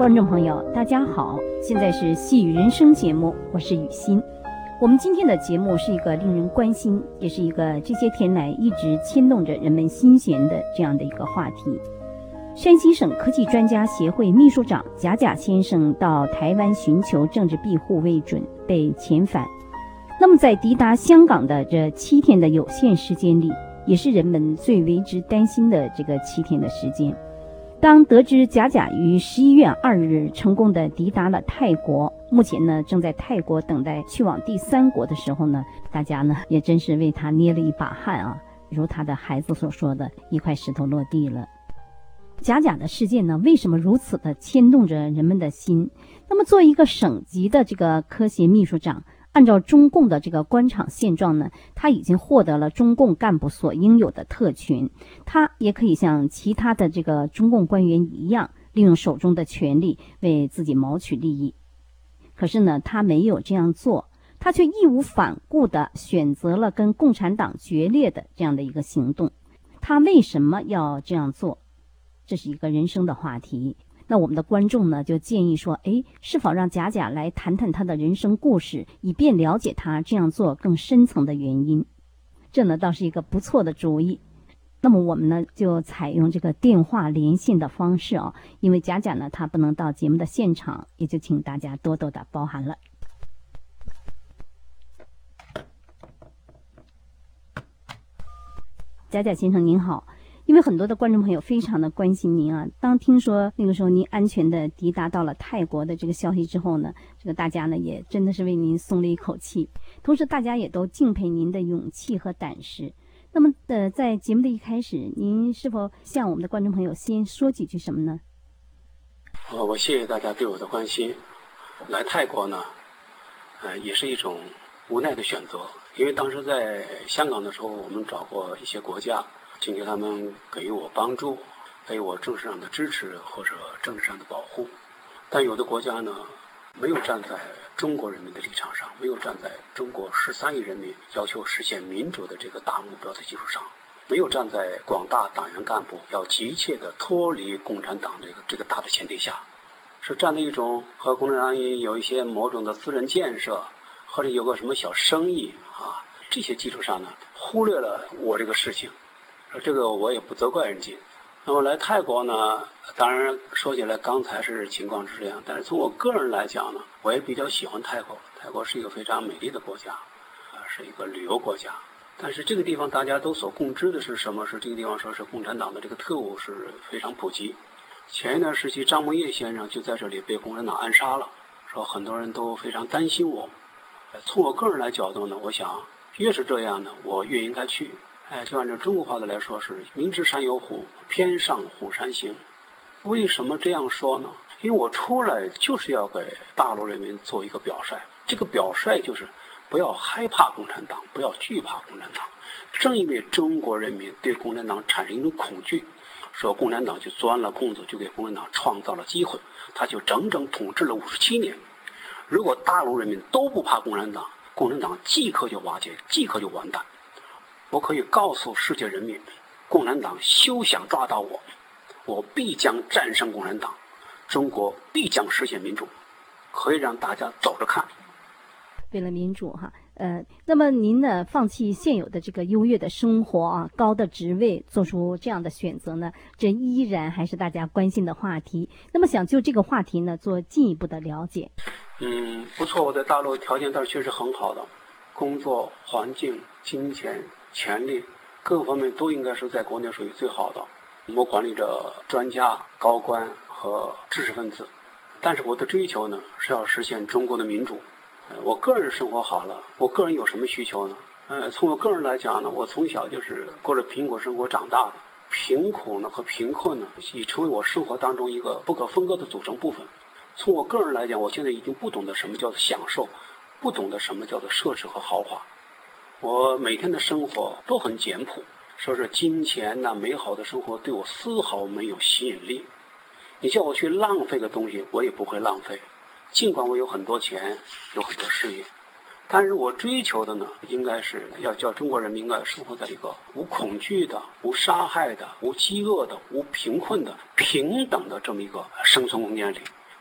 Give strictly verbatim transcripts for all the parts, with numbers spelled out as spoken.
观众朋友，大家好，现在是细语人生节目，我是雨欣。我们今天的节目是一个令人关心，也是一个这些天来一直牵动着人们心弦的这样的一个话题。山西省科技专家协会秘书长贾甲先生到台湾寻求政治庇护未准，被遣返。那么在抵达香港的这七天的有限时间里，也是人们最为之担心的这个七天的时间。当得知贾甲于十一月二日成功的抵达了泰国，目前呢正在泰国等待去往第三国的时候呢，大家呢也真是为他捏了一把汗啊，如他的孩子所说的，一块石头落地了。贾甲的事件呢，为什么如此的牵动着人们的心？那么作为一个省级的这个科协秘书长，按照中共的这个官场现状呢，他已经获得了中共干部所应有的特权，他也可以像其他的这个中共官员一样，利用手中的权力为自己谋取利益。可是呢，他没有这样做，他却义无反顾地选择了跟共产党决裂的这样的一个行动。他为什么要这样做？这是一个人生的话题。那我们的观众呢，就建议说，哎，是否让贾甲来谈谈他的人生故事，以便了解他这样做更深层的原因。这呢倒是一个不错的主意。那么我们呢就采用这个电话连线的方式啊，因为贾甲呢他不能到节目的现场，也就请大家多多的包涵了。贾甲先生您好。因为很多的观众朋友非常的关心您啊，当听说那个时候您安全的抵达到了泰国的这个消息之后呢，这个大家呢也真的是为您松了一口气，同时大家也都敬佩您的勇气和胆识。那么呃，在节目的一开始，您是否向我们的观众朋友先说几句什么呢？ 呃，我谢谢大家对我的关心。来泰国呢，呃，也是一种无奈的选择，因为当时在香港的时候，我们找过一些国家，请求他们给予我帮助，给予我政治上的支持或者政治上的保护。但有的国家呢，没有站在中国人民的立场上，没有站在中国十三亿人民要求实现民主的这个大目标的基础上，没有站在广大党员干部要急切的脱离共产党这个这个大的前提下，是站在一种和共产党有一些某种的私人建设，或者有个什么小生意啊，这些基础上呢，忽略了我这个事情。这个我也不责怪人家。那么来泰国呢，当然说起来刚才是情况是这样，但是从我个人来讲呢，我也比较喜欢泰国。泰国是一个非常美丽的国家，啊，是一个旅游国家。但是这个地方大家都所共知的是什么？是这个地方说是共产党的这个特务是非常普及。前一段时期，张梦叶先生就在这里被共产党暗杀了，说很多人都非常担心我。从我个人来角度呢，我想越是这样呢，我越应该去。哎，就按照中国话的来说是明知山有虎，偏上虎山行。为什么这样说呢？因为我出来就是要给大陆人民做一个表率，这个表率就是不要害怕共产党，不要惧怕共产党。正因为中国人民对共产党产生一种恐惧，说共产党就钻了空子，就给共产党创造了机会，他就整整统治了五十七年。如果大陆人民都不怕共产党，共产党即刻就瓦解，即刻就完蛋。我可以告诉世界人民，共产党休想抓到我，我必将战胜共产党，中国必将实现民主，可以让大家走着看。 为了民主哈，呃，那么您呢，放弃现有的这个优越的生活啊，高的职位，做出这样的选择呢，这依然还是大家关心的话题。那么想就这个话题呢，做进一步的了解。 嗯，不错，我在大陆条件倒是确实很好的，工作环境、金钱、权力各个方面都应该是在国内属于最好的。我管理着专家、高官和知识分子，但是我的追求呢是要实现中国的民主。我个人生活好了，我个人有什么需求呢？呃，从我个人来讲呢，我从小就是过着贫苦生活长大的，贫苦呢和贫困呢已成为我生活当中一个不可分割的组成部分。从我个人来讲，我现在已经不懂得什么叫做享受，不懂得什么叫做奢侈和豪华。我每天的生活都很简朴，说是金钱呐、美好的生活对我丝毫没有吸引力。你叫我去浪费个东西，我也不会浪费。尽管我有很多钱，有很多事业，但是我追求的呢，应该是要叫中国人民应该生活在一个无恐惧的、无杀害的、无饥饿的、无贫困的、平等的这么一个生存空间里。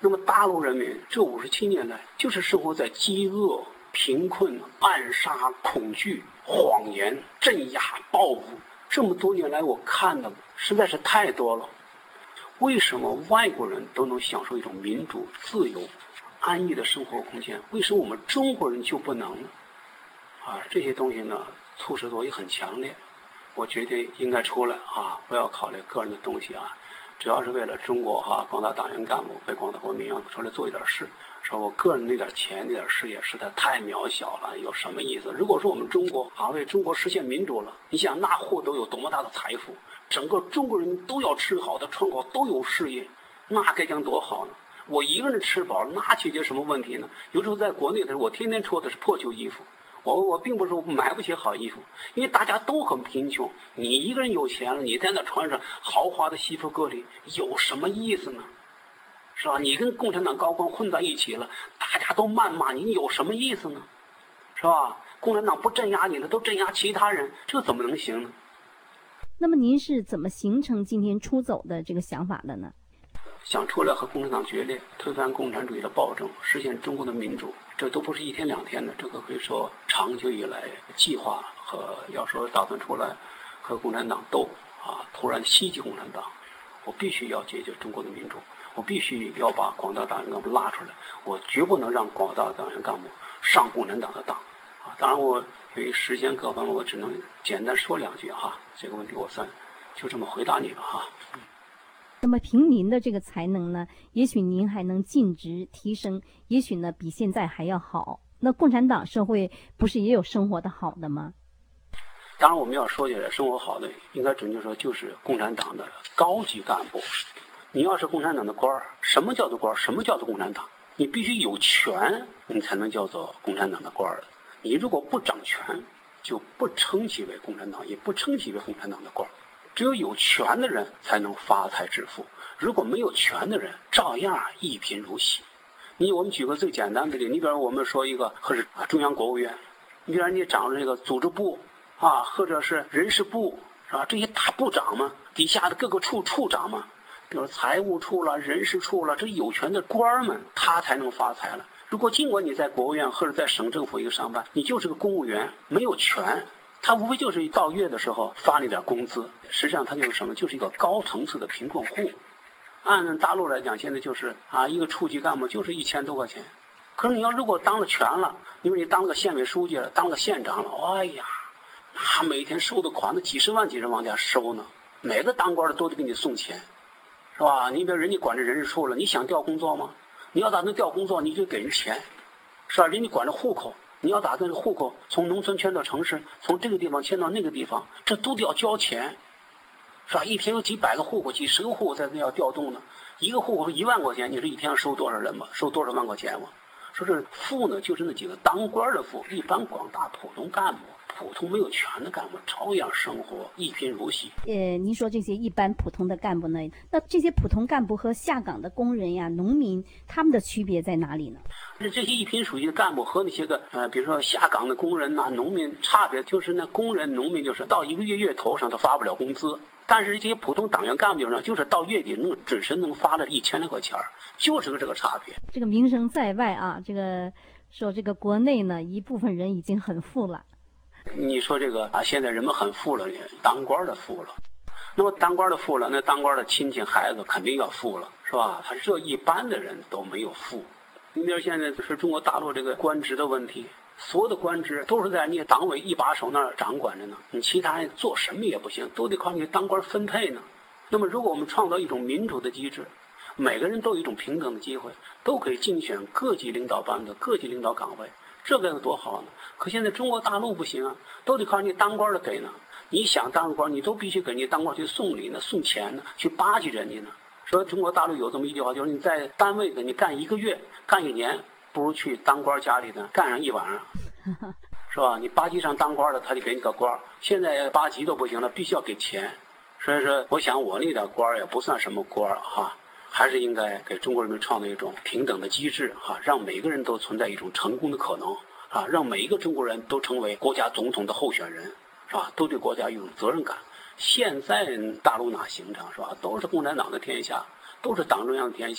那么大陆人民这五十七年来就是生活在饥饿、贫困、暗杀、恐惧、谎言、镇压、报复。这么多年来我看的实在是太多了。为什么外国人都能享受一种民主、自由、安逸的生活空间，为什么我们中国人就不能呢？啊，这些东西呢，促使我也很强烈。我决定应该出来啊，不要考虑个人的东西啊，只要是为了中国哈、啊，广大党员干部为广大国民出来做一点事。说我个人那点钱那点事业实在太渺小了，有什么意思？如果说我们中国啊为中国实现民主了，你想那获得有多么大的财富，整个中国人民都要吃好的穿好，都有事业，那该将多好呢？我一个人吃饱，那解决什么问题呢？有时候在国内的时候，我天天穿的是破旧衣服。我我并不是买不起好衣服，因为大家都很贫穷。你一个人有钱了，你在那穿着豪华的西服革履，有什么意思呢？是吧？你跟共产党高官混在一起了，大家都谩骂你，有什么意思呢？是吧？共产党不镇压你了，都镇压其他人，这怎么能行呢？ 那么您是怎么形成今天出走的这个想法的呢？ 想出来和共产党决裂，推翻共产主义的暴政，实现中国的民主，这都不是一天两天的，这个可以说长久以来计划和要说打算出来和共产党斗啊，突然袭击共产党，我必须要解决中国的民主，我必须要把广大党员干部拉出来，我绝不能让广大党员干部上共产党的当啊！当然，我由于时间各方面，我只能简单说两句哈。这个问题我算就这么回答你了哈。 那么凭您的这个才能呢，也许您还能晋职提升，也许呢比现在还要好。那共产党社会不是也有生活的好的吗？ 当然我们要说起来生活好的，应该准确说就是共产党的高级干部。你要是共产党的官儿，什么叫做官儿？什么叫做共产党？你必须有权，你才能叫做共产党的官儿。你如果不掌权，就不称其为共产党，也不称其为共产党的官儿。只有有权的人才能发财致富，如果没有权的人，照样一贫如洗。你我们举个最简单的例子，你比如我们说一个，或者中央国务院，你比如你掌着这个组织部啊，或者是人事部，是吧？这些大部长嘛，底下的各个处处长嘛，比如财务处了、人事处了，这有权的官们，他才能发财了。如果尽管你在国务院或者在省政府一个上班，你就是个公务员，没有权。他无非就是到月的时候发你点工资，实际上他就是什么？就是一个高层次的贫困户。按大陆来讲，现在就是啊，一个处级干部就是一千多块钱。可是你要如果当了权了，因为你当了个县委书记了，当了个县长了，哎呀，那每天收的款子几十万几十万往家收呢。每个当官的都得给你送钱，是吧？你比如人家管着人事处了，你想调工作吗？你要打算调工作，你就给人钱，是吧？人家管着户口。你要打算户口从农村迁到城市，从这个地方迁到那个地方，这都得要交钱，是吧？一天有几百个户口，几十个户口在那要调动呢，一个户口一万块钱，你说一天要收多少人嘛？收多少万块钱嘛？说这富呢，就是那几个当官的富，一般广大普通干部、普通没有权的干部，照样生活一贫如洗。 呃，您说这些一般普通的干部呢？那这些普通干部和下岗的工人呀、农民，他们的区别在哪里呢？ 这些一贫如洗的干部和那些个呃，比如说下岗的工人呐、农民，差别就是那工人、农民就是到一个月月头上他发不了工资，但是这些普通党员干部上就是到月底能准时能发了一千来块钱，就是个这个差别。 这个名声在外啊，这个说这个国内呢一部分人已经很富了。 你说这个啊，现在人们很富了，当官的富了。那么当官的富了，那当官的亲戚孩子肯定要富了，是吧？他这一般的人都没有富。你比如现在是中国大陆这个官职的问题，所有的官职都是在你党委一把手那儿掌管着呢，你其他人做什么也不行，都得靠你当官分配呢。那么如果我们创造一种民主的机制，每个人都有一种平等的机会，都可以竞选各级领导班的各级领导岗位，这该有多好呢？可现在中国大陆不行啊，都得靠你当官的给呢。你想当官，你都必须给你当官去送礼呢、送钱呢、去巴结人家呢。说中国大陆有这么一句话，就是你在单位给你干一个月、干一年，不如去当官家里呢干上一晚上，是吧？你八级上当官的，他就给你个官，现在八级都不行了，必须要给钱。所以说，我想我那点官也不算什么官哈，还是应该给中国人民创造一种平等的机制哈，让每个人都存在一种成功的可能啊，让每一个中国人都成为国家总统的候选人，是吧？都对国家有种责任感。现在大陆哪形成，是吧？都是共产党的天下，都是党中央的天下，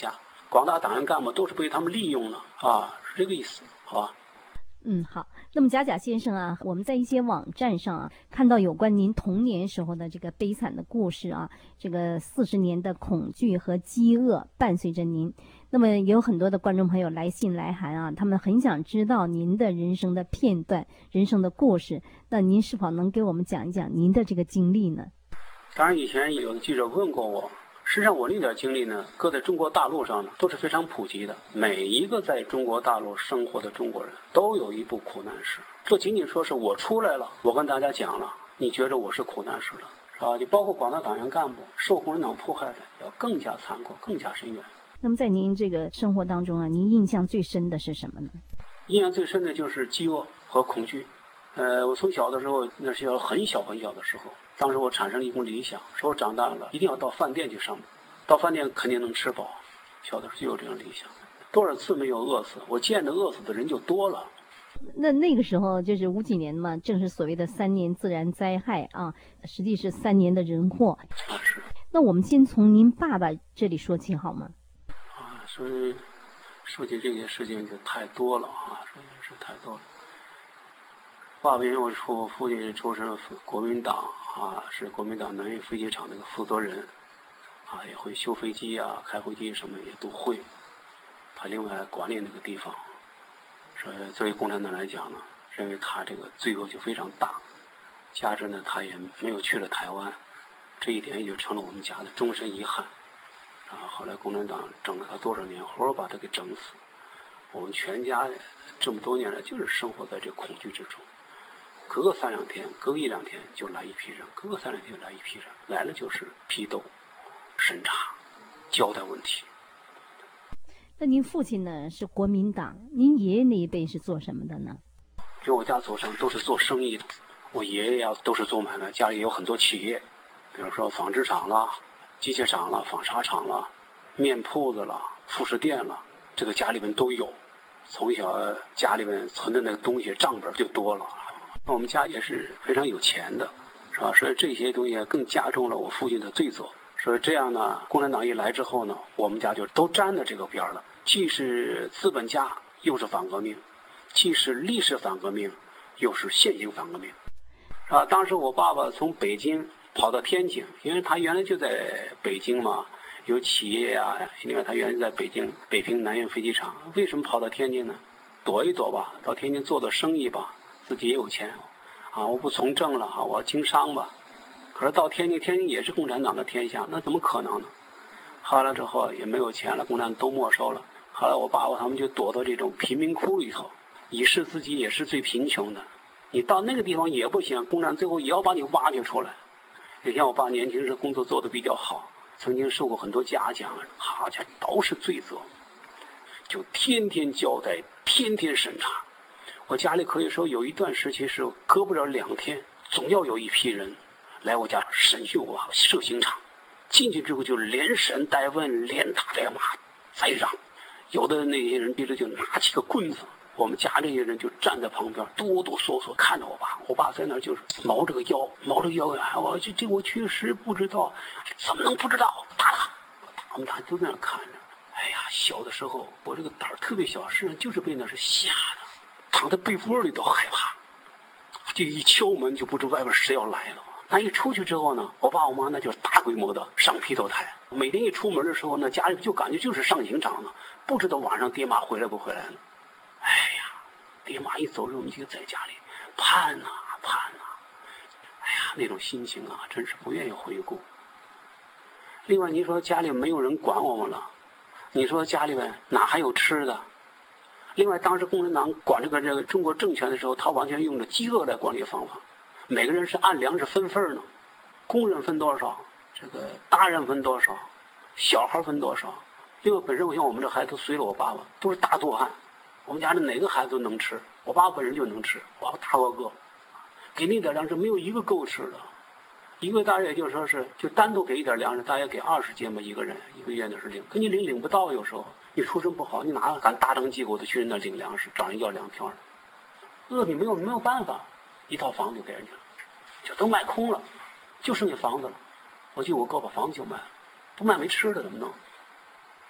广大党员干部都是被他们利用了啊，是这个意思，好吧？ 嗯，好。那么贾甲先生啊，我们在一些网站上啊看到有关您童年时候的这个悲惨的故事啊，这个四十年的恐惧和饥饿伴随着您。那么也有很多的观众朋友来信来函啊，他们很想知道您的人生的片段、人生的故事。那您是否能给我们讲一讲您的这个经历呢？ 当然，以前有的记者问过我。实际上，我那点经历呢，搁在中国大陆上呢，都是非常普及的。每一个在中国大陆生活的中国人都有一部苦难史。这仅仅说是我出来了，我跟大家讲了，你觉得我是苦难史了，是吧？你包括广大党员干部受共产党迫害的，要更加残酷，更加深远。 那么在您这个生活当中啊，您印象最深的是什么呢？ 印象最深的就是饥饿和恐惧。呃，我从小的时候，那是要很小很小的时候，当时我产生了一种理想，说我长大了一定要到饭店去上班，到饭店肯定能吃饱。小的时候就有这样理想，多少次没有饿死，我见的饿死的人就多了。 那那个时候就是五几年嘛，正是所谓的三年自然灾害啊，实际是三年的人祸。 啊，是。 那我们先从您爸爸这里说起好吗？ 啊，所以说起这些事情就太多了啊，说的是太多了。爸爸因为我父父亲出身国民党啊，是国民党南运飞机场那个负责人啊，也会修飞机啊、开飞机什么也都会。他另外管理那个地方，说作为共产党来讲呢，认为他这个罪恶就非常大，加之呢他也没有去了台湾，这一点也就成了我们家的终身遗憾。啊，后来共产党整了他多少年，活把他给整死。我们全家这么多年来就是生活在这恐惧之中。隔个三两天，隔个一两天就来一批人，隔个三两天就来一批人，来了就是批斗、审查、交代问题。 那您父亲呢是国民党，您爷爷那一辈是做什么的呢？ 就我家祖上都是做生意的，我爷爷呀都是做买卖，家里有很多企业，比如说纺织厂啦、机械厂啦、纺纱厂啦、面铺子啦、服饰店啦，这个家里面都有。从小家里面存的那个东西账本就多了。那我们家也是非常有钱的，是吧？所以这些东西更加重了我父亲的罪责。所以这样呢，共产党一来之后呢，我们家就都沾了这个边了，既是资本家，又是反革命，既是历史反革命，又是现行反革命。啊，当时我爸爸从北京跑到天津，因为他原来就在北京嘛，有企业啊，另外他原来在北京北平南运飞机场。为什么跑到天津呢？躲一躲吧，到天津做做生意吧。自己也有钱，啊，我不从政了啊，我要经商吧。可是到天津，天津也是共产党的天下，那怎么可能呢？后来之后也没有钱了，共产党都没收了。后来我爸爸他们就躲到这种贫民窟里头，以示自己也是最贫穷的。你到那个地方也不行，共产党最后也要把你挖掘出来。你像我爸年轻时工作做得比较好，曾经受过很多嘉奖，好家伙都是罪责，就天天交代，天天审查。我家里可以说有一段时期是隔不了两天，总要有一批人来我家审讯我设刑场。进去之后就连审带问，连打带骂，再让。有的那些人逼着就拿起个棍子，我们家这些人就站在旁边哆哆嗦嗦看着我爸。我爸在那儿就是挠着个腰，挠着腰呀，我这这我确实不知道，怎么能不知道？打他，我们大家都在那看着。哎呀，小的时候我这个胆儿特别小，实际上就是被那是吓的。躺在被窝里都害怕，这一敲门就不知外边谁要来了。那一出去之后呢，我爸我妈那就是大规模的上劈头台。每天一出门的时候呢，家里就感觉就是上刑场了，不知道晚上爹妈回来不回来了。哎呀，爹妈一走之后，我们就在家里盼呐盼呐，哎呀，那种心情啊，真是不愿意回顾。另外，你说家里没有人管我们了，你说家里面哪还有吃的？另外，当时共产党管这个这个中国政权的时候，他完全用着饥饿来管理方法，每个人是按粮食分份呢，工人分多少，这个大人分多少，小孩分多少。另外，本身我像我们这孩子都随了我爸爸，都是大肚汉，我们家的哪个孩子都能吃，我爸爸本人就能吃，我爸大个个，给那点粮食没有一个够吃的，一个大约也就是说是就单独给一点粮食，大约给二十斤吧一个人，一个月那是领，可你领领不到，有时候。你出身不好，你哪敢大张旗鼓的去人那领粮食，找人要粮票呢？饿你没有没有办法，一套房子就给人家了，就都卖空了，就剩下房子了。我记得我哥把房子就卖了，不卖没吃的怎么弄？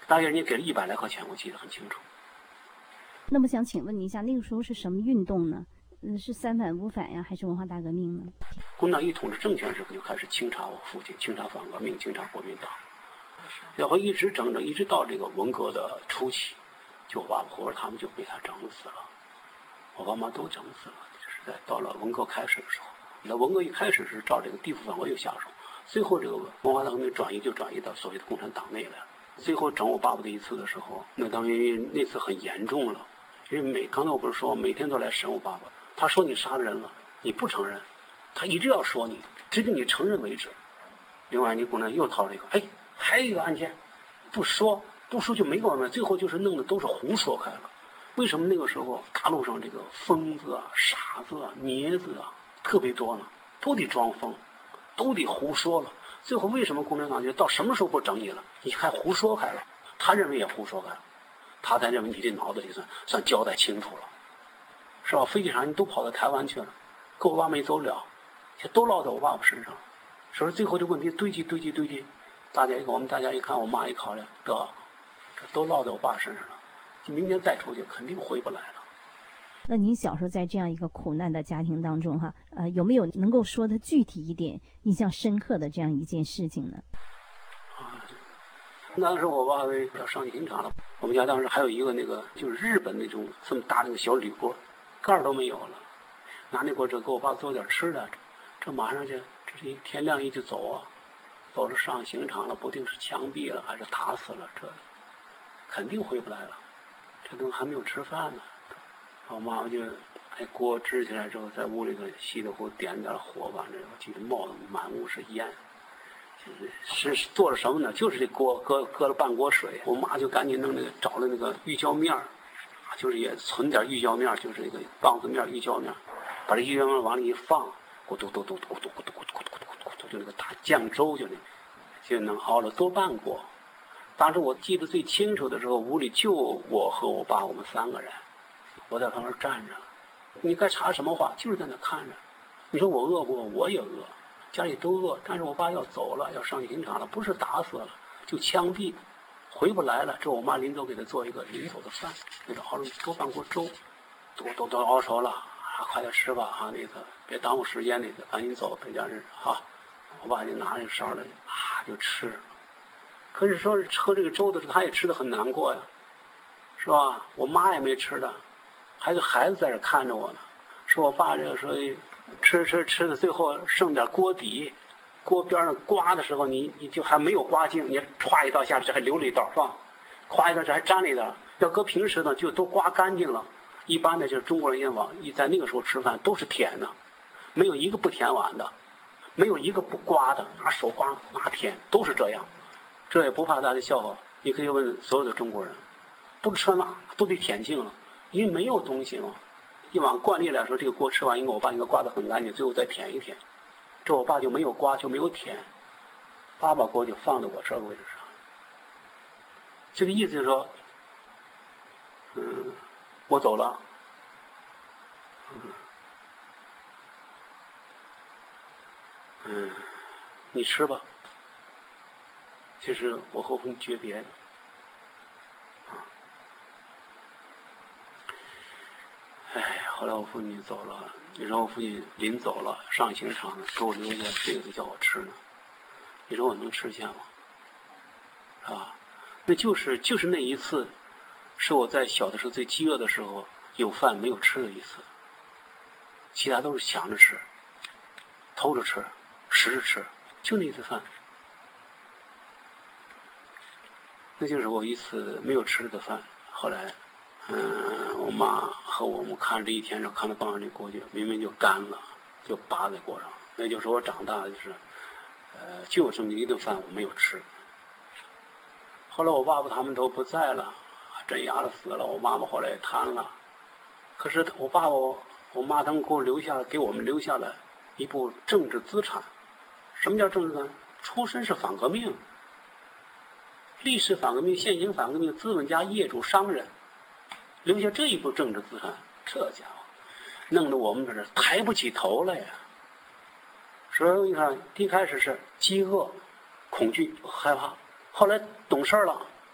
大约人家给了一百来块钱，我记得很清楚。 那么想请问你一下，那个时候是什么运动呢？嗯，是三反五反呀，还是文化大革命呢？ 共产党一统治政权时候就开始清查我父亲，清查反革命，清查国民党，然后一直整整一直到这个文革的初期，就我爸爸活着他们就被他整死了，我爸妈都整死了。就是在到了文革开始的时候，那文革一开始是照这个地府反革又下手，最后这个文化大革命转移就转移到所谓的共产党内来了。最后整我爸爸的一次的时候，那当然那次很严重了，因为每刚才我不是说每天都来审我爸爸，他说你杀人了，你不承认，他一直要说你，直到你承认为止。另外你共产党又掏了一个，哎，还有一个案件，不说不说就没完了，最后就是弄的都是胡说开了。为什么那个时候大陆上这个疯子啊、傻子啊、镊子啊特别多呢？都得装疯，都得胡说了。最后为什么共产党就到什么时候不整你了？你还胡说开了，他认为也胡说开了，他才认为你这脑子里算算交代清楚了，是吧？飞机上你都跑到台湾去了，跟我爸没走了，都落在我爸爸身上，所以最后这问题堆积堆积堆积，大家一我们大家一看，我妈一考量，得，这都落在我爸身上了，明天再出去肯定回不来了。 那您小时候在这样一个苦难的家庭当中哈，呃，有没有能够说的具体一点、印象深刻的这样一件事情呢？ 啊，当时我爸要上刑场了，我们家当时还有一个那个就是日本那种这么大的一个小铝锅，盖儿都没有了，拿那锅这给我爸做点吃的，这马上就这是一天亮一就走啊，走着上刑场了，不定是枪毙了还是打死了，这肯定回不来了，这都还没有吃饭呢。我妈妈就那锅支起来之后，在屋里头稀里糊涂点点火把，这我记得冒的满屋是烟。是是做了什么呢？就是这锅搁搁了半锅水，我妈就赶紧弄那个找了那个玉胶面儿，就是也存点玉胶面儿，就是那个棒子面儿玉胶面儿，把这玉胶面儿往里一放，咕嘟嘟嘟嘟嘟咕嘟咕嘟咕嘟咕嘟咕嘟，就那个大酱粥就那，就能熬了多半锅。当时我记得最清楚的时候，屋里就我和我爸我们三个人。我在旁边站着，你该插什么话，就是在那看着。你说我饿不饿？我也饿，家里都饿。但是我爸要走了，要上刑场了，不是打死了，就枪毙，回不来了。这我妈临走给他做一个临走的饭，给他熬了多半锅粥，都都都熬熟了，啊，快点吃吧啊！那个别耽误时间，那个赶紧走，别家人啊。我爸就拿着勺来啊就吃。可是说是喝这个粥的时候，他也吃得很难过呀，是吧？我妈也没吃的。还有个孩子在这看着我呢，说我爸这个说吃吃吃的最后剩点锅底，锅边上刮的时候你你就还没有刮净，你歘一刀下去还留了一道是吧？歘一刀这还沾了一道，要搁平时呢就都刮干净了。一般的就是中国人也往一在那个时候吃饭都是舔的，没有一个不舔完的，没有一个不刮的，拿手刮拿舔都是这样。这也不怕大家笑话，你可以问所有的中国人，不吃那都得舔净了。因为没有东西嘛，以往惯例来说，这个锅吃完，因为我爸应该刮得很干净，最后再舔一舔。这我爸就没有刮，就没有舔，爸把锅就放在我这个位置上。这个意思就是说，嗯，我走了，嗯，嗯，你吃吧。其实我和父亲诀别的。哎，后来我父亲走了，你说我父亲临走了，上刑场呢，给我留下这个叫我吃呢，你说我能吃下吗？是吧？那就是就是那一次，是我在小的时候最饥饿的时候有饭没有吃的一次，其他都是抢着吃，偷着吃，拾着吃，就那一次饭，那就是我一次没有吃的饭。后来。嗯，我妈和我们看这一天，看到傍上这锅就明明就干了，就扒在锅上。那就是我长大就是，呃，就这么一顿饭我没有吃。后来我爸爸他们都不在了，镇压了死了，我妈妈后来也瘫了。可是我爸爸、我妈他们给我留下，给我们留下了一部政治资产。什么叫政治资产？出身是反革命，历史反革命、现行反革命、资本家、业主、商人。留下这一部政治资产，这家伙弄得我们这是抬不起头来呀。所以你看，一开始是饥饿、恐惧、害怕，后来懂事了，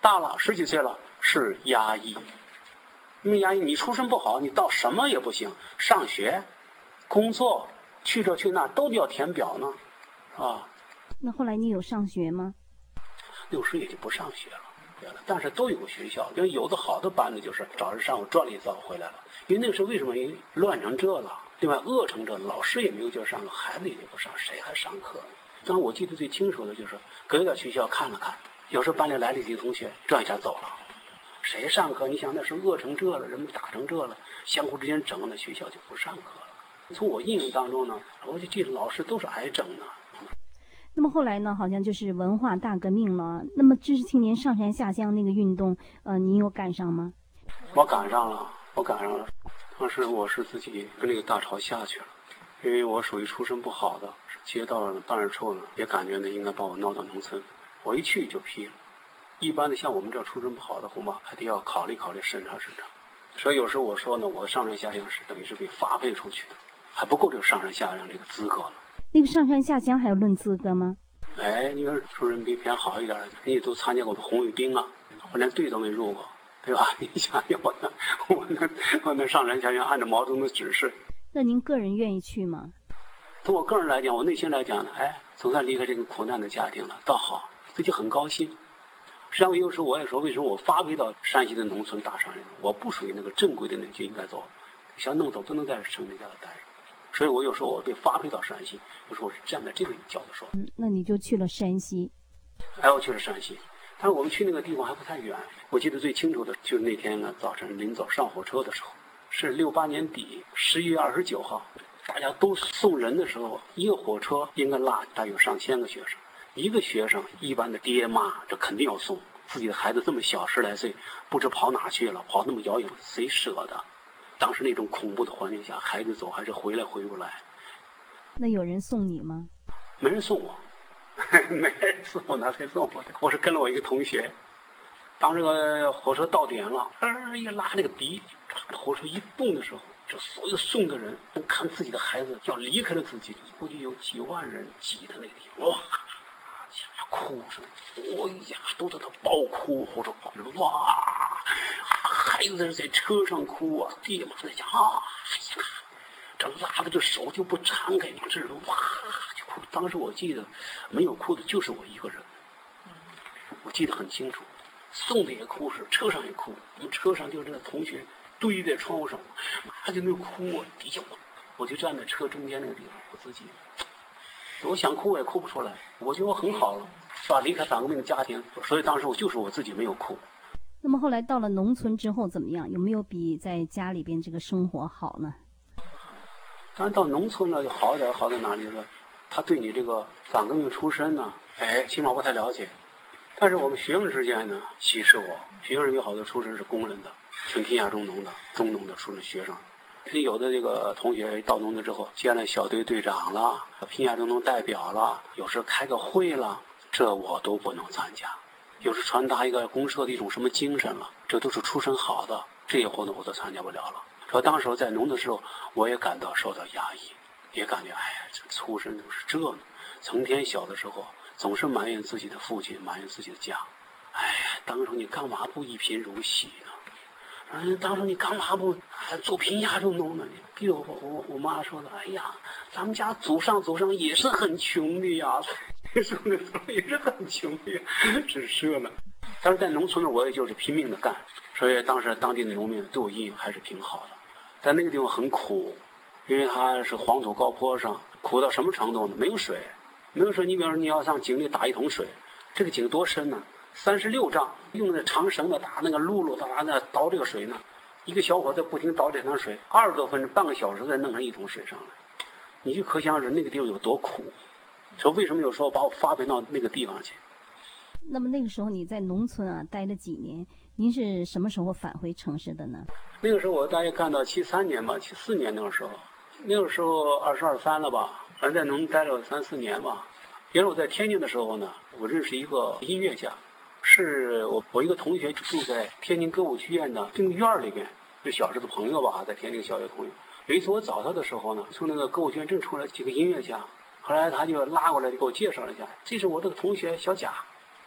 大了十几岁了是压抑，因为压抑你出身不好，你到什么也不行，上学、工作，去这去那都得要填表呢，啊。 那后来你有上学吗？ 六十也就不上学了，但是都有个学校，因为有的好的班子就是早上上午转了一遭回来了。因为那个时候为什么乱成这了，对吧？恶成这了，老师也没有劲上课，孩子也不上，谁还上课？当然我记得最清楚的就是隔到学校看了看，有时候班里来了几个同学，转一下走了，谁上课？你想那时候恶成这了，人们打成这了，相互之间整了，学校就不上课了。从我印象当中呢，我就记得老师都是挨整的。 那么后来呢，好像就是文化大革命了。那么知识青年上山下乡那个运动，呃，您有赶上吗？ 我赶上了，我赶上了。当时我是自己跟那个大潮下去了，因为我属于出身不好的，接到了办事处呢，也感觉呢应该把我闹到农村。我一去就批了。一般的像我们这出身不好的红吧，还得要考虑考虑审查审查。所以有时候我说呢，我上山下乡是等于是被发配出去的，还不够这个上山下乡这个资格呢。 那个上山下乡还有论资格吗？ 哎，你看出人比偏好一点的，人家都参加过红卫兵啊，我连队都没入过，对吧？你想想我那我那我那上山下乡，按照毛泽东的指示。 那您个人愿意去吗？ 从我个人来讲，我内心来讲呢，哎，总算离开这个苦难的家庭了，倒好，自己很高兴。实际上有时候我也说，为什么我发配到山西的农村大山里，我不属于那个正规的那就应该走，想弄走不能在城里家待着。所以我有时候我被发配到山西，有时候我是站在这个角度说。 嗯，那你就去了山西。 哎，我去了山西，但是我们去那个地方还不太远。我记得最清楚的就是那天呢，早晨临走上火车的时候，是六八年底十一月二十九号，大家都送人的时候，一个火车应该拉大约上千个学生，一个学生一般的爹妈这肯定要送，自己的孩子这么小十来岁，不知跑哪去了，跑那么遥远，谁舍得？当时那种恐怖的环境下，孩子走还是回来回不来。 那有人送你吗？ 没人送我，没人送我，哪谁送我的？我是跟了我一个同学。当这个火车到点了，呃，一拉那个笛，火车一动的时候，这所有送的人都看自己的孩子要离开了自己，估计有几万人挤在那个地方，哇，哭声，哎呀，都在那爆哭，火车跑着，哇，孩子在车上哭啊，爹妈在家啊，哎呀，这拉的这手就不敞开，这人哇就哭。当时我记得没有哭的就是我一个人，我记得很清楚。送的也哭是，车上也哭。我们车上就这个同学堆在窗户上，妈就那哭啊！底下我我就站在车中间那个地方，我自己，我想哭我也哭不出来。我觉得我很好了，是吧？离开反革命的家庭，所以当时我就是我自己没有哭。 那么后来到了农村之后怎么样？有没有比在家里边这个生活好呢？ 当然到农村了就好一点，好在哪里了？他对你这个反革命出身呢，哎，起码不太了解。但是我们学生之间呢，歧视我。学生有好多出身是工人的，纯天下中农的、中农的出身学生。有的这个同学到农村之后，兼了小队队长了，天下中农代表了，有时开个会了，这我都不能参加。有时传达一个公社的一种什么精神了，这都是出身好的，这些活动我都参加不了了。说当时在农的时候，我也感到受到压抑，也感觉哎呀，这出身都是这呢。成天小的时候。总是埋怨自己的父亲，埋怨自己的家。哎呀，当初你干嘛不一贫如洗呢？嗯，当初你干嘛不做贫下中农呢？比如我我我妈说的，哎呀，咱们家祖上祖上也是很穷的呀，说的也是很穷的呀，只是了。但是在农村呢，我也就是拼命的干，所以当时当地的农民对我印象还是挺好的。在那个地方很苦，因为它是黄土高坡上，苦到什么程度呢？没有水。没有说，你比方说你要上井里打一桶水，这个井多深呢？三十六丈，用那长绳子打那个辘轳，打那倒这个水呢。一个小伙子不停倒这桶水，二十多分钟，半个小时才弄上一桶水上来。你就可想而知那个地方有多苦。说为什么有时候把我发配到那个地方去？ 那么那个时候你在农村啊待了几年？您是什么时候返回城市的呢？ 那个时候我大约干到七三年吧，七四年那个时候，那个时候二十二三了吧。反正在农待了三四年吧。因为我在天津的时候呢，我认识一个音乐家，是我我一个同学住在天津歌舞剧院的这个院里边，是小时候的朋友吧，在天津小学同学。有一次我找他的时候呢，从那个歌舞剧院正出来几个音乐家，后来他就拉过来就给我介绍了一下，这是我这个同学小贾。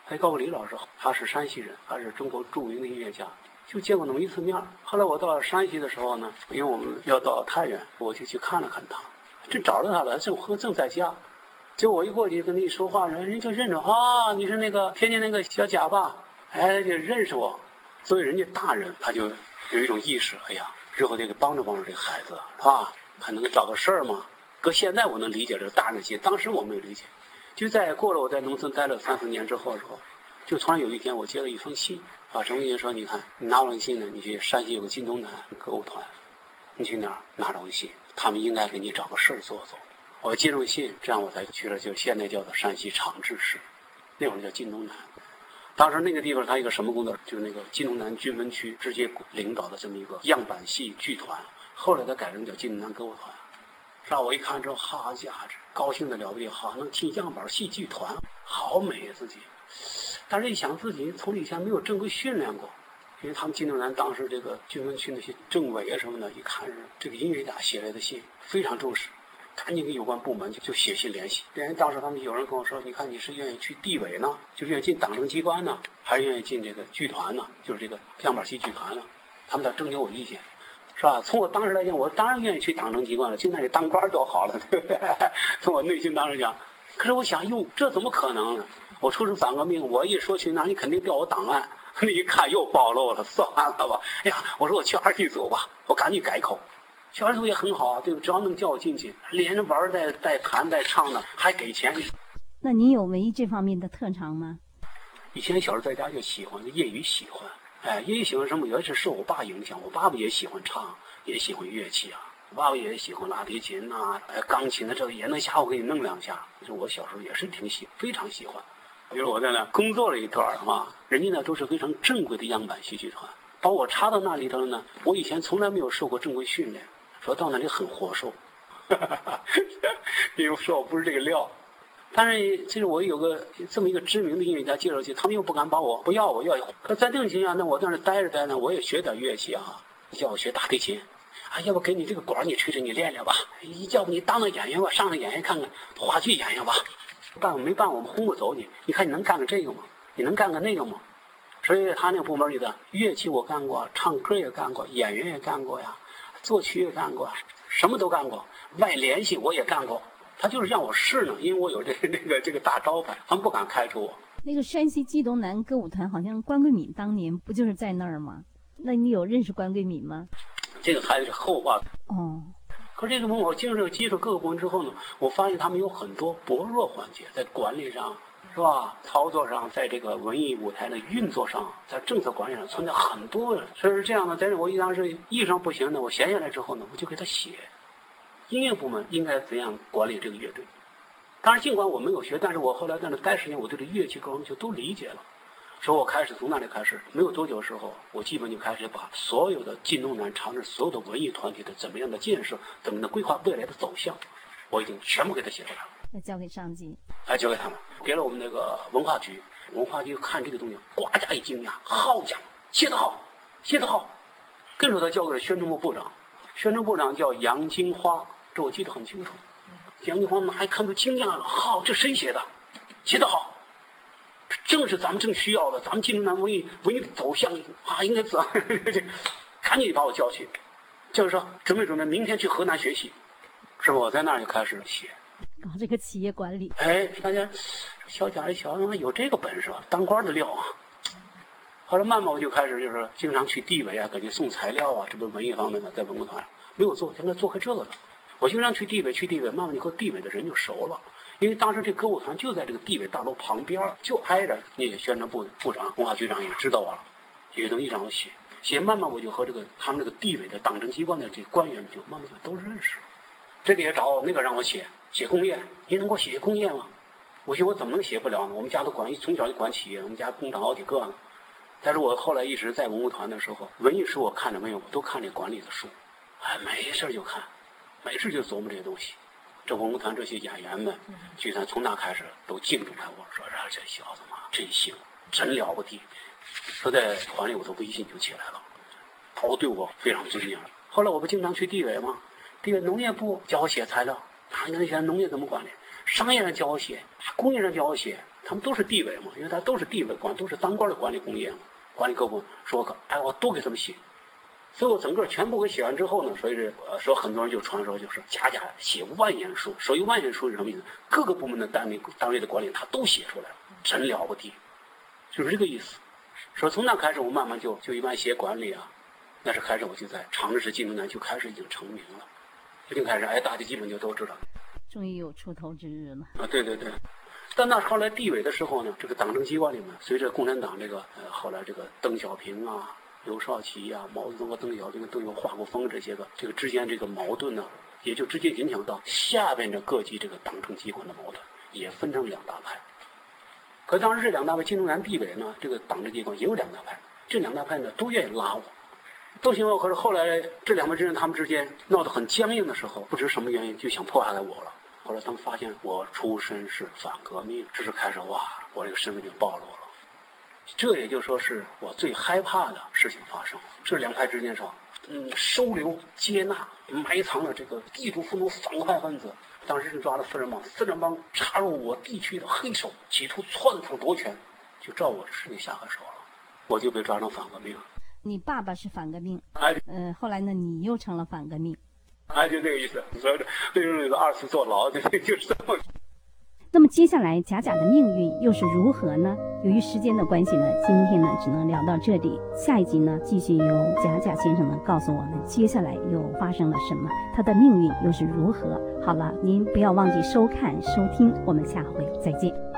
还高国李老师，他是山西人，他是中国著名的音乐家，就见过那么一次面。后来我到山西的时候呢，因为我们要到太原，我就去看了看他，正找着他了，正正在家。结果我一过去跟他一说话，人人就认着啊，你是那个天津那个小贾吧？哎，就认识我。所以人家大人他就有一种意识，哎呀，日后得给帮助帮助这个孩子，是吧？还能找个事儿吗？搁现在我能理解这个大人心，当时我没有理解。就在过了我在农村待了三四年之后的时候，就突然有一天我接了一封信啊，陈文杰说，你看你拿完信呢，你去山西有个晋东南歌舞团，你去那儿拿着信，他们应该给你找个事儿做做。我接着信，这样我才去了，就现在叫做山西长治市，那会儿叫晋东南。当时那个地方他一个什么工作，就是那个晋东南军分区直接领导的这么一个样板戏剧团，后来他改成叫晋东南歌舞团。让我一看之后，好家伙，高兴的了不得，好能进样板戏剧团，好美自己。但是一想自己从以前没有正规训练过，因为他们晋东南当时这个军分区那些政委啊什么的，一看是这个音乐家写来的信，非常重视，赶紧跟有关部门就就写信联系。连当时他们有人跟我说，你看你是愿意去地委呢，就愿意进党政机关呢，还是愿意进这个剧团呢，就是这个样板戏剧团呢？他们在征求我意见。是吧？从我当时来讲，我当然愿意去党政机关了，去那里当官多好了，对不对？从我内心当时讲，可是我想，哟，这怎么可能呢？我出生反革命，我一说去那，你肯定调我档案。你一看又暴露了，算了吧。哎呀，我说我去二剧组吧，我赶紧改口。去二剧组也很好啊，对吧？只要能叫我进去，连着玩带带弹带唱的，还给钱。 那您有文艺这方面的特长吗？ 以前小时候在家就喜欢，业余喜欢。哎，业余喜欢什么？也是受我爸影响。我爸爸也喜欢唱，也喜欢乐器啊。我爸爸也喜欢拉提琴呐、啊，哎，钢琴的这个也能下午给你弄两下。就是我小时候也是挺喜，非常喜欢。比如我在那工作了一段儿啊，人家呢都是非常正规的样板戏剧团，把我插到那里头呢。我以前从来没有受过正规训练，说到那里很活受，因为说我不是这个料。但是，其实我有个这么一个知名的音乐家介绍去，他们又不敢把我不要我要。可在这种情况下，那我在那待着待着，我也学点乐器啊，叫我学大提琴，啊，要不给你这个管你吹吹，你练练吧。要不你当个演员吧，上个演员看看话剧演员吧。办没办我们轰不走你，你看你能干个这个吗？你能干个那个吗？所以他那个部门里的乐器我干过，唱歌也干过，演员也干过呀，作曲也干过，什么都干过，外联系我也干过。他就是让我试呢，因为我有这个、这个这个大招牌，他们不敢开除我。 那个山西冀东南歌舞团好像关桂敏当年不就是在那儿吗？那你有认识关桂敏吗？ 这个还是后话。 哦。 可是这个部门我经常接触各个部门之后呢，我发现他们有很多薄弱环节，在管理上是吧？操作上，在这个文艺舞台的运作上，在政策管理上存在很多的。所以是这样的，但是我一当时艺术上不行呢，我闲下来之后呢，我就给他写。音乐部门应该怎样管理这个乐队？当然，尽管我没有学，但是我后来在那待时间，我对这乐器各方面就都理解了。所以我开始从那里开始，没有多久的时候，我基本就开始把所有的晋东南长治所有的文艺团体的怎么样的建设，怎么样的规划未来的走向，我已经全部给他写出来了。 要交给上级， 哎，交给他们，给了我们那个文化局，文化局看这个东西，呱嚓一惊讶，好家伙，写得好，写得好，跟着他交给了宣传部部长，宣传部长叫杨金花。这我记得很清楚，杨金花呢还看出惊讶了，好，这谁写的？写得好，正是咱们正需要的，咱们晋东南文艺文艺走向啊，应该怎？赶紧把我叫去，就是说准备准备，明天去河南学习，是吧？我在那儿就开始写， 搞这个企业管理。 哎，大家小贾一瞧，有这个本事，当官的料啊。后来慢慢我就开始就是经常去地委啊，给你送材料啊，这不是文艺方面的，在文工团没有做，现在做开这个了。我经常去地委，去地委，慢慢就和地委的人就熟了。因为当时这歌舞团就在这个地委大楼旁边，就挨着那个宣传部部长、文化局长也知道我了，也能一让我写写，慢慢我就和这个他们这个地委的党政机关的这官员就慢慢就都认识了。这个也找我，那个让我写写工业，你能给我写工业吗？我寻思我怎么能写不了呢？我们家都管，从小就管企业，我们家工厂好几个呢。但是我后来一直在文物团的时候，文艺书我看着没有，我都看这管理的书，哎，没事就看。没事就琢磨这些东西，这文工团这些演员们，剧团从那开始都敬重开我，说这这小子嘛真行，真了不地。说在团里我的威信就起来了，他对我非常尊敬。后来我不经常去地委吗？地委农业部教我写材料，他那些农业怎么管理？商业上教我写，工业上教我写， 他们都是地委嘛，因为他都是地委管，都是当官的管理工业嘛，管理各部门，说我哎我都给他们写，所以我整个全部给写完之后呢，所以是呃说很多人就传说就是贾贾写万言书，所谓万言书是什么意思？各个部门的单位单位的管理他都写出来了，真了不得，就是这个意思。说从那开始我慢慢就就一般写管理啊，那是开始我就在长治市技能南就开始已经成名了，已经开始哎大家基本就都知道。 终于有出头之日了啊，对对对。但那后来地委的时候呢，这个党政机关里面，随着共产党这个呃后来这个邓小平啊、刘少奇呀、啊、毛泽东和邓小平都有华国锋这些个这个之间这个矛盾呢，也就直接影响到下边的各级这个党政机关的矛盾，也分成两大派。可当时这两大派，金中南地委呢，这个党政机关也有两大派，这两大派呢都愿意拉我，都行我。可是后来这两派之人他们之间闹得很僵硬的时候，不知什么原因就想迫害我了。后来他们发现我出身是反革命，这是开始哇，我这个身份就暴露了。这也就说是我最害怕的事情发生。这两派之间上，嗯，收留、接纳、埋藏了这个地主富农反革派分子。当时是抓了四人帮，四人帮插入我地区的黑手，企图篡府夺权，就照我事情下狠手了，我就被抓成反革命。 你爸爸是反革命， 哎， 呃，后来呢，你又成了反革命。 哎，就这个意思，所以这就是二次坐牢，就就是这么。 那么接下来贾贾的命运又是如何呢？由于时间的关系呢，今天呢只能聊到这里。下一集呢，继续由贾贾先生呢告诉我们接下来又发生了什么，他的命运又是如何。好了，您不要忘记收看收听，我们下回再见。